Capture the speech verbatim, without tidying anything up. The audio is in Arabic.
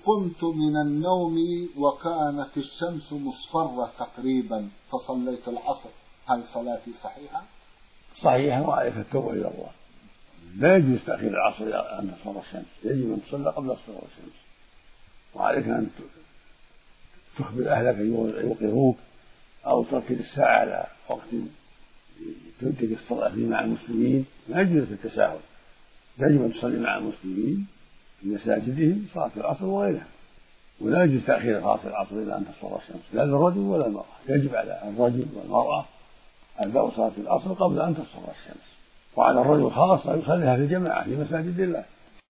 قمت من النوم وكانت الشمس مصفرة تقريبا فصليت العصر، هل صلاتي صحيحة؟ صحيحة، وعليك التوبة إلى الله. لا يجوز تأخير العصر إلى أن تصفر الشمس، يجب أن تصلى قبل تصفر الشمس، وعليك أن تخبر أهلك يوقظوك أو تركز الساعة على وقت تنتج الصلاة فيه مع المسلمين. لا يجوز التساهل، يجب أن تصلي مع المسلمين في مساجدهم صلاة العصر وغيرها، ولا يجوز تأخير صلاة العصر إلى أن تصفر الشمس لا للرجل ولا المرأة. يجب على الرجل والمرأة أداء صلاة العصر قبل أن تصفر الشمس، وعلى الرجل خاصة يصليها في الجماعة في مساجد الله.